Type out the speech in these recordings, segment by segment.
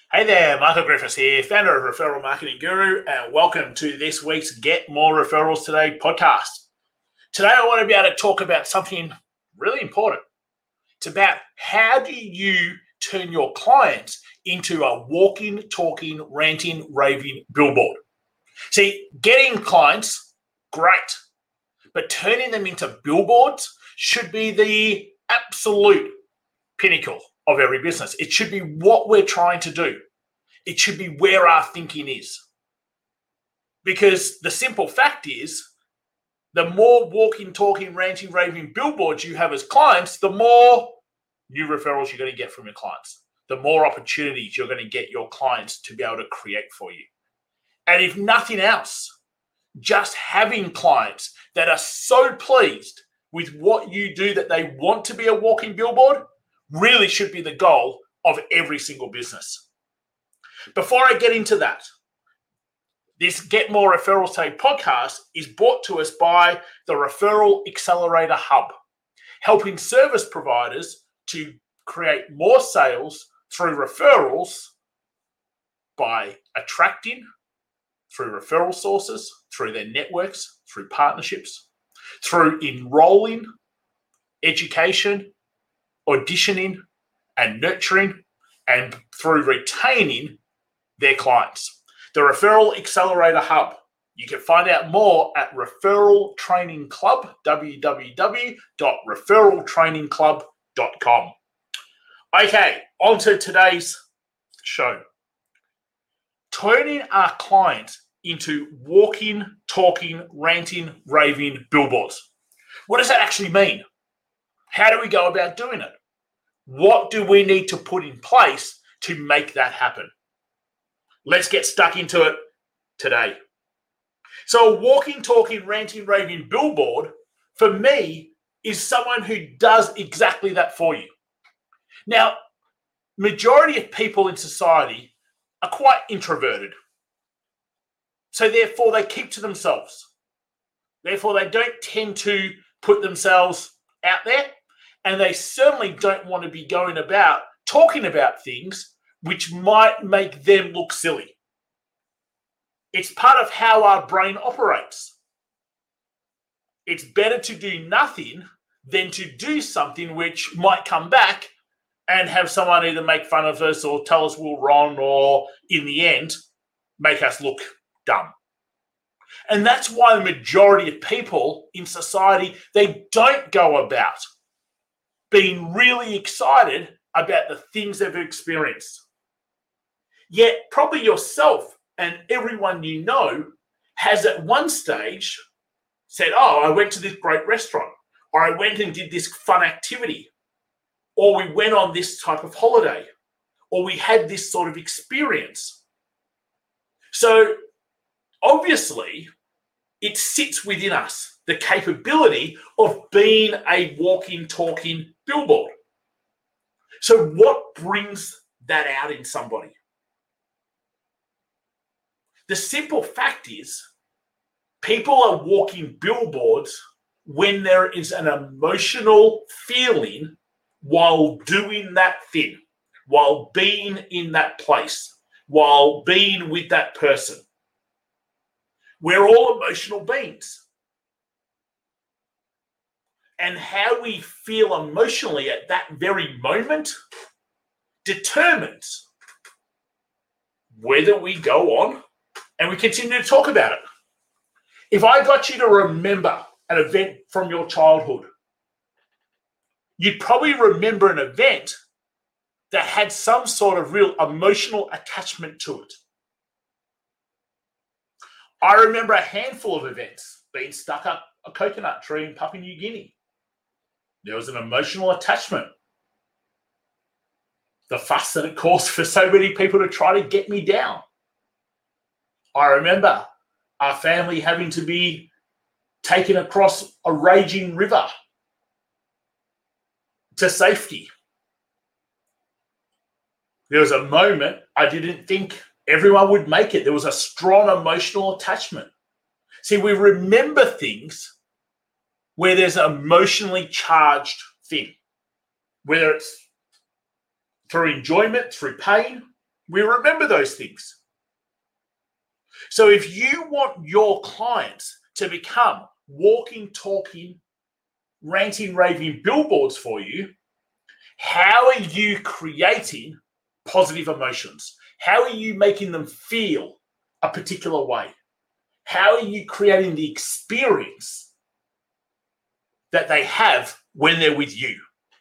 Hey there, Michael Griffiths here, founder of Referral Marketing Guru, and welcome to this week's Get More Referrals Today podcast. Today, I want to be able to talk about something really important. It's about how do you turn your clients into a walking, talking, ranting, raving billboard. See, getting clients, great, but turning them into billboards should be the absolute pinnacle of every business. It should be what we're trying to do. It should be where our thinking is. Because the simple fact is, the more walking, talking, ranting, raving billboards you have as clients, the more new referrals you're going to get from your clients. The more opportunities you're going to get your clients to be able to create for you. And if nothing else, just having clients that are so pleased with what you do that they want to be a walking billboard really should be the goal of every single business. Before I get into that, this Get More Referrals Today podcast is brought to us by the Referral Accelerator Hub, helping service providers to create more sales through referrals by attracting through referral sources, through their networks, through partnerships, through enrolling, education, auditioning, and nurturing, and through retaining their clients. The Referral Accelerator Hub. You can find out more at Referral Training Club, www.referraltrainingclub.com. Okay, on to today's show. Turning our clients into walking, talking, ranting, raving billboards. What does that actually mean? How do we go about doing it? What do we need to put in place to make that happen? Let's get stuck into it today. So a walking, talking, ranting, raving billboard, for me, is someone who does exactly that for you. Now, majority of people in society are quite introverted. So therefore, they keep to themselves. Therefore, they don't tend to put themselves out there, and they certainly don't want to be going about talking about things which might make them look silly. It's part of how our brain operates. It's better to do nothing than to do something which might come back and have someone either make fun of us or tell us we're wrong, or in the end, make us look dumb. And that's why the majority of people in society, they don't go about being really excited about the things they've experienced. Yet probably yourself and everyone you know has at one stage said, oh, I went to this great restaurant, or I went and did this fun activity, or we went on this type of holiday, or we had this sort of experience. So obviously, it sits within us, the capability of being a walking, talking billboard. So what brings that out in somebody? The simple fact is, people are walking billboards when there is an emotional feeling while doing that thing, while being in that place, while being with that person. We're all emotional beings. And how we feel emotionally at that very moment determines whether we go on and we continue to talk about it. If I got you to remember an event from your childhood, you'd probably remember an event that had some sort of real emotional attachment to it. I remember a handful of events, being stuck up a coconut tree in Papua New Guinea. There was an emotional attachment. The fuss that it caused for so many people to try to get me down. I remember our family having to be taken across a raging river to safety. There was a moment I didn't think everyone would make it. There was a strong emotional attachment. See, we remember things where there's an emotionally charged thing, whether it's through enjoyment, through pain, We remember those things. So if you want your clients to become walking, talking, ranting, raving billboards for you, how are you creating positive emotions? How are you making them feel a particular way? How are you creating the experience that they have when they're with you?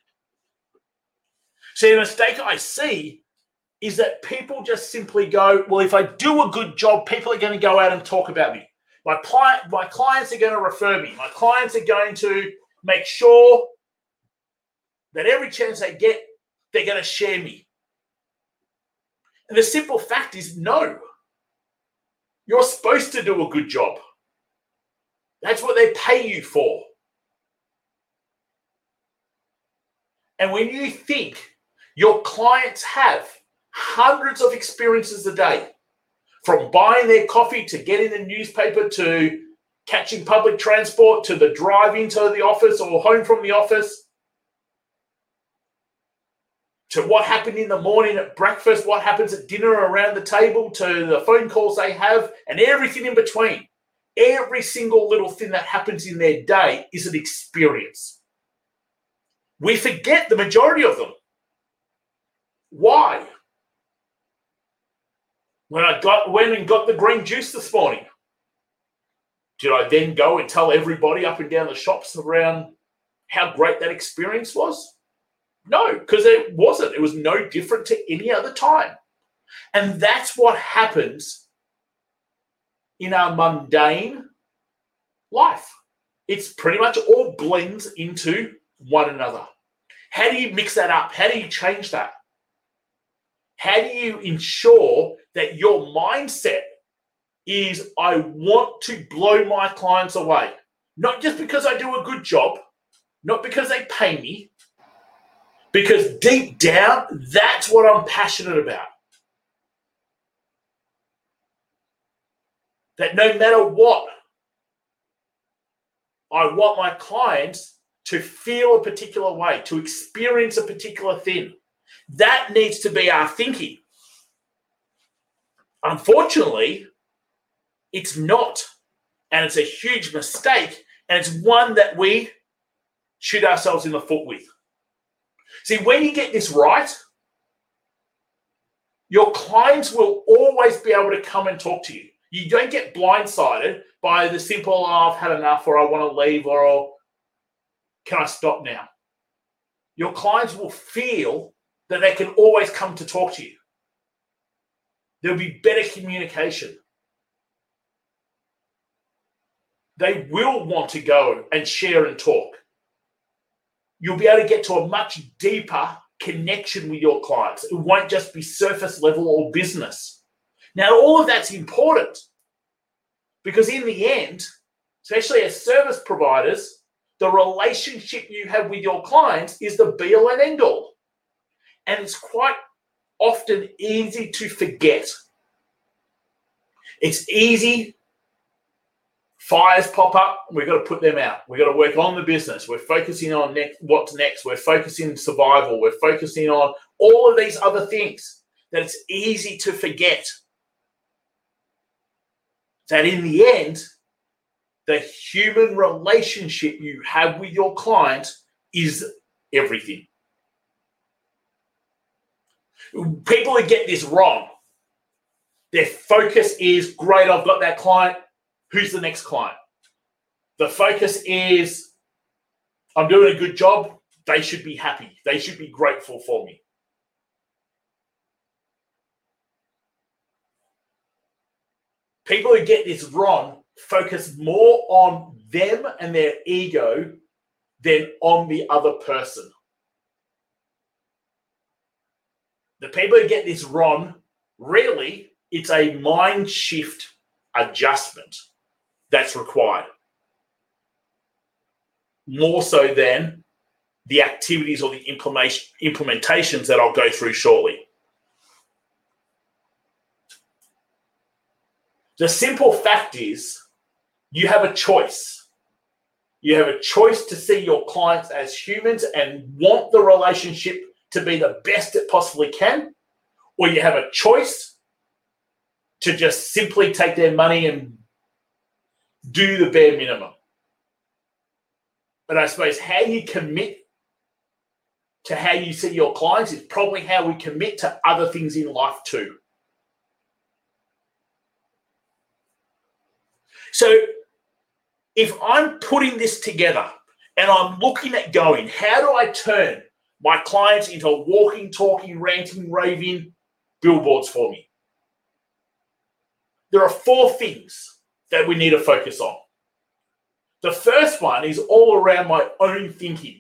See, the mistake I see is that people just simply go, well, if I do a good job, people are going to go out and talk about me. My clients are going to refer me. My clients are going to make sure that every chance they get, they're going to share me. And the simple fact is, no. You're supposed to do a good job. That's what they pay you for. And when you think your clients have hundreds of experiences a day, from buying their coffee to getting the newspaper to catching public transport to the drive into the office or home from the office, to what happened in the morning at breakfast, what happens at dinner around the table, to the phone calls they have, and everything in between. Every single little thing that happens in their day is an experience. We forget the majority of them. Why? When I went and got the green juice this morning, did I then go and tell everybody up and down the shops around how great that experience was? No, because it wasn't. It was no different to any other time. And that's what happens in our mundane life. It's pretty much all blends into one another. How do you mix that up? How do you change that? How do you ensure that your mindset is, I want to blow my clients away? Not just because I do a good job, not because they pay me, because deep down, that's what I'm passionate about. That no matter what, I want my clients to feel a particular way, to experience a particular thing. That needs to be our thinking. Unfortunately, it's not. And it's a huge mistake. And it's one that we shoot ourselves in the foot with. See, when you get this right, your clients will always be able to come and talk to you. You don't get blindsided by the simple, oh, I've had enough, or I want to leave, or can I stop now? Your clients will feel that they can always come to talk to you. There'll be better communication. They will want to go and share and talk. You'll be able to get to a much deeper connection with your clients. It won't just be surface level or business. Now, all of that's important because in the end, especially as service providers, the relationship you have with your clients is the be-all and end-all. And it's quite often easy to forget. It's easy. Fires pop up, we've got to put them out. We've got to work on the business. We're focusing on what's next. We're focusing on survival. We're focusing on all of these other things that it's easy to forget. That in the end, the human relationship you have with your client is everything. People who get this wrong, their focus is, great, I've got that client. Who's the next client? The focus is, I'm doing a good job. They should be happy. They should be grateful for me. People who get this wrong focus more on them and their ego than on the other person. The people who get this wrong, really, it's a mind shift adjustment that's required. More so than the activities or the implementations that I'll go through shortly. The simple fact is, you have a choice. You have a choice to see your clients as humans and want the relationship to be the best it possibly can, or you have a choice to just simply take their money and do the bare minimum. But I suppose how you commit to how you see your clients is probably how we commit to other things in life too. So if I'm putting this together and I'm looking at going, how do I turn my clients into walking, talking, ranting, raving billboards for me? There are 4 things that we need to focus on. The first one is all around my own thinking.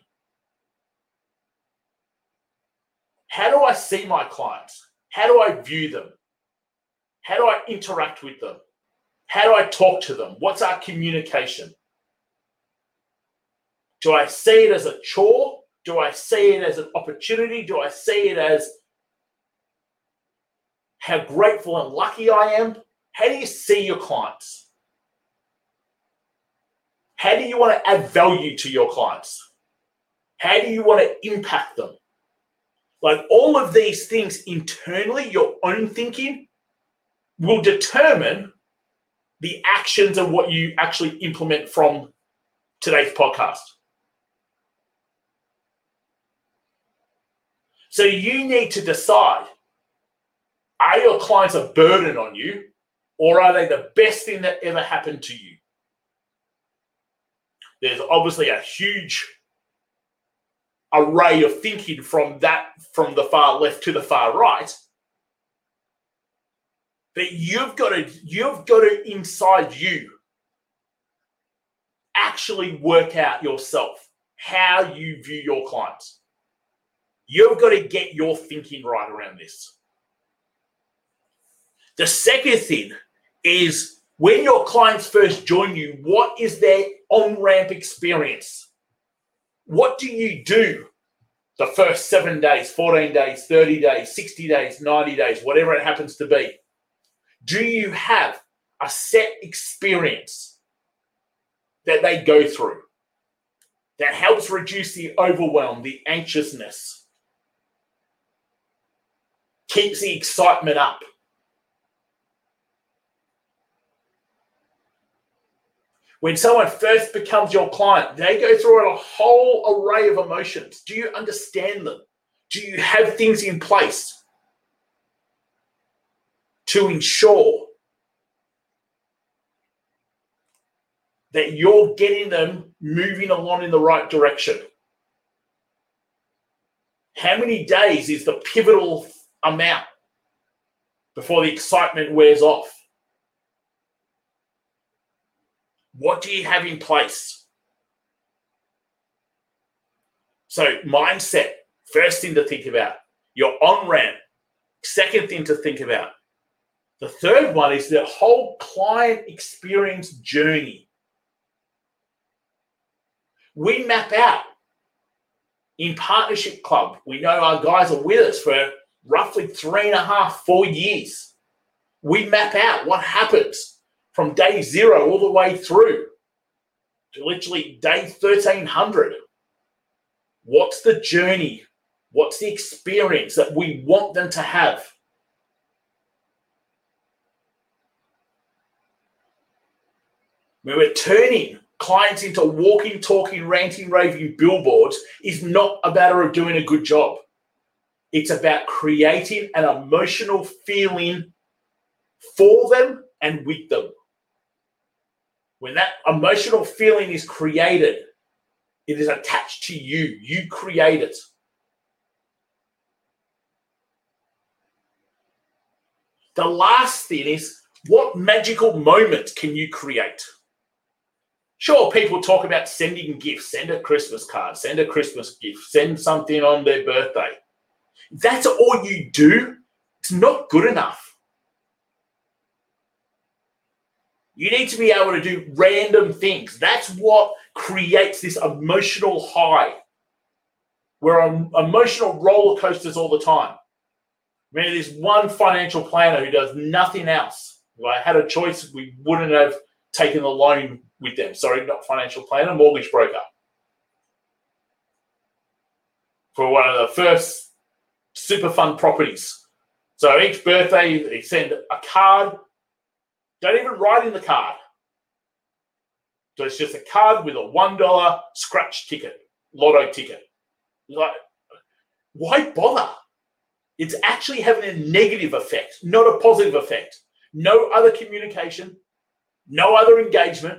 How do I see my clients? How do I view them? How do I interact with them? How do I talk to them? What's our communication? Do I see it as a chore? Do I see it as an opportunity? Do I see it as how grateful and lucky I am? How do you see your clients? How do you want to add value to your clients? How do you want to impact them? Like all of these things internally, your own thinking will determine the actions of what you actually implement from today's podcast. So you need to decide, are your clients a burden on you, or are they the best thing that ever happened to you? There's obviously a huge array of thinking from the far left to the far right. But you've got to inside you actually work out yourself how you view your clients. You've got to get your thinking right around this. The second thing is when your clients first join you, what is their on-ramp experience? What do you do the first 7 days, 14 days, 30 days, 60 days, 90 days, whatever it happens to be? Do you have a set experience that they go through that helps reduce the overwhelm, the anxiousness, keeps the excitement up? When someone first becomes your client, they go through a whole array of emotions. Do you understand them? Do you have things in place to ensure that you're getting them moving along in the right direction? How many days is the pivotal amount before the excitement wears off? What do you have in place? So mindset, first thing to think about. Your on-ramp, second thing to think about. The third one is the whole client experience journey. We map out in Partnership Club. We know our guys are with us for roughly 3.5, 4 years. We map out what happens from day 0 all the way through to literally day 1300. What's the journey? What's the experience that we want them to have? When we're turning clients into walking, talking, ranting, raving billboards is not about doing a good job. It's about creating an emotional feeling for them and with them. When that emotional feeling is created, it is attached to you. You create it. The last thing is, what magical moment can you create? Sure, people talk about sending gifts, send a Christmas card, send a Christmas gift, send something on their birthday. If that's all you do, it's not good enough. You need to be able to do random things. That's what creates this emotional high. We're on emotional roller coasters all the time. I mean, there's one financial planner who does nothing else. If I had a choice, we wouldn't have taken the loan with them. Sorry, not financial planner, mortgage broker. For one of the first super fund properties So each birthday, they send a card. Don't even write in the card. So it's just a card with a $1 scratch ticket, lotto ticket. Like, why bother? It's actually having a negative effect, not a positive effect. No other communication, no other engagement.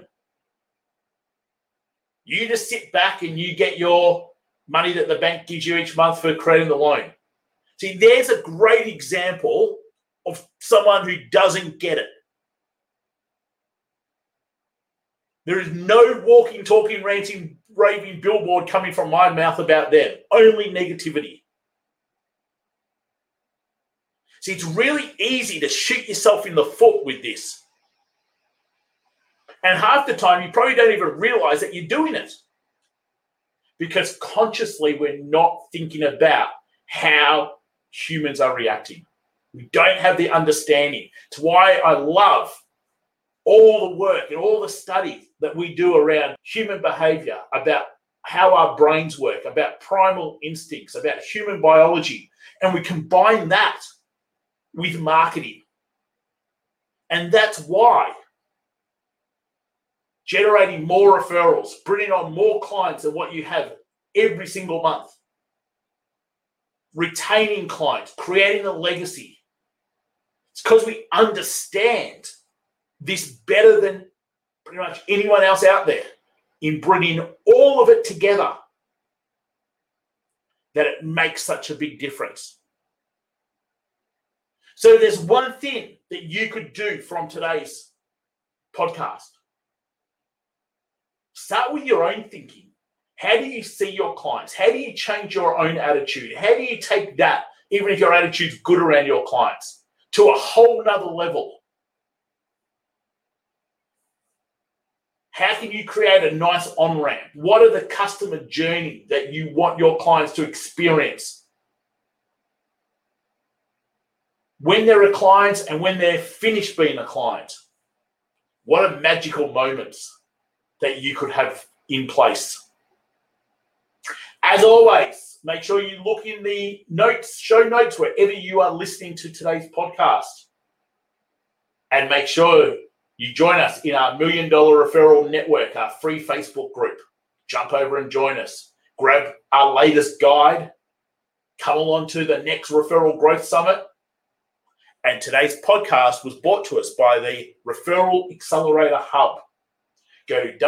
You just sit back and you get your money that the bank gives you each month for creating the loan. See, there's a great example of someone who doesn't get it. There is no walking, talking, ranting, raving billboard coming from my mouth about them. Only negativity. See, it's really easy to shoot yourself in the foot with this. And half the time, you probably don't even realize that you're doing it. Because consciously, we're not thinking about how humans are reacting. We don't have the understanding. It's why I love all the work and all the studies that we do around human behavior, about how our brains work, about primal instincts, about human biology. And we combine that with marketing. And that's why generating more referrals, bringing on more clients than what you have every single month, retaining clients, creating a legacy. It's because we understand this better than pretty much anyone else out there in bringing all of it together that it makes such a big difference. So there's one thing that you could do from today's podcast. Start with your own thinking. How do you see your clients? How do you change your own attitude? How do you take that, even if your attitude's good around your clients, to a whole nother level? How can you create a nice on-ramp? What are the customer journey that you want your clients to experience when they're a client and when they're finished being a client? What are magical moments that you could have in place? As always, make sure you look in the notes, show notes, wherever you are listening to today's podcast. And make sure you join us in our $1 Million Referral Network, our free Facebook group. Jump over and join us. Grab our latest guide. Come along to the next Referral Growth Summit. And today's podcast was brought to us by the Referral Accelerator Hub. Go to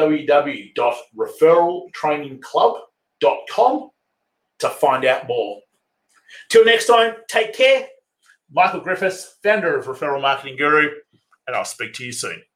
www.referraltrainingclub.com to find out more. Till next time, take care. Michael Griffiths, founder of Referral Marketing Guru, and I'll speak to you soon.